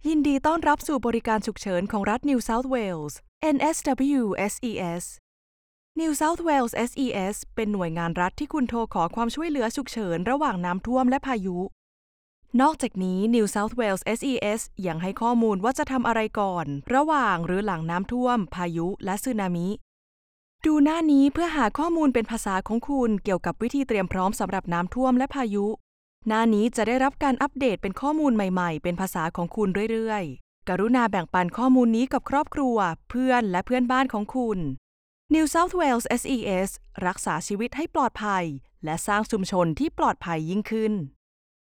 ยินดีต้อนรับสู่บริการฉุกเฉินของรัฐ New South Wales NSW SES New South Wales SES เป็นหน่วยงานรัฐที่คุณโทรขอความช่วยเหลือฉุกเฉินระหว่างน้ำท่วมและพายุ นอกจากนี้ New South Wales SES ยังให้ข้อมูลว่าจะทำอะไรก่อนระหว่างหรือหลังน้ำท่วมพายุและสึนามิดูหน้านี้เพื่อหาข้อมูลเป็นภาษาของคุณเกี่ยวกับวิธีเตรียมพร้อมสำหรับน้ำท่วมและพายุหน้านี้จะได้รับการอัปเดตเป็นข้อมูลใหม่ๆเป็นภาษาของคุณเรื่อยๆกรุณาแบ่งปันข้อมูลนี้กับครอบครัวเพื่อนและเพื่อนบ้านของคุณ New South Wales SES รักษาชีวิตให้ปลอดภัยและสร้างชุมชนที่ปลอดภัยยิ่งขึ้น